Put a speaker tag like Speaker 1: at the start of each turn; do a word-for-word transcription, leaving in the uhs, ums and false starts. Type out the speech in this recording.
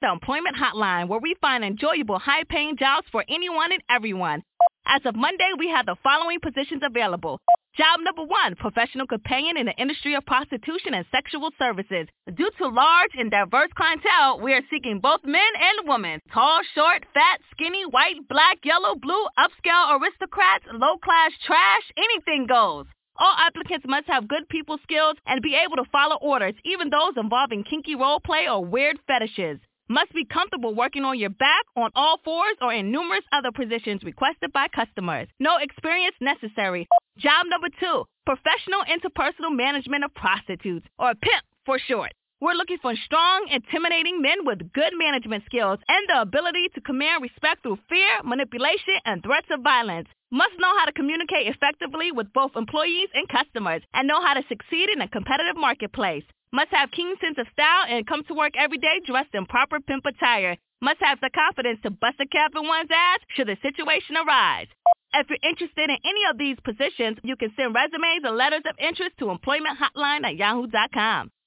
Speaker 1: the Employment Hotline, where we find enjoyable, high-paying jobs for anyone and everyone. As of Monday, we have the following positions available. Job number one, professional companion in the industry of prostitution and sexual services. Due to large and diverse clientele, we are seeking both men and women. Tall, short, fat, skinny, white, black, yellow, blue, upscale, aristocrats, low-class, trash, anything goes. All applicants must have good people skills and be able to follow orders, even those involving kinky role play or weird fetishes. Must be comfortable working on your back, on all fours, or in numerous other positions requested by customers. No experience necessary. Job number two, professional interpersonal management of prostitutes, or pimp for short. We're looking for strong, intimidating men with good management skills and the ability to command respect through fear, manipulation, and threats of violence. Must know how to communicate effectively with both employees and customers and know how to succeed in a competitive marketplace. Must have keen sense of style and come to work every day dressed in proper pimp attire. Must have the confidence to bust a cap in one's ass should the situation arise. If you're interested in any of these positions, you can send resumes and letters of interest to employment hotline at yahoo dot com.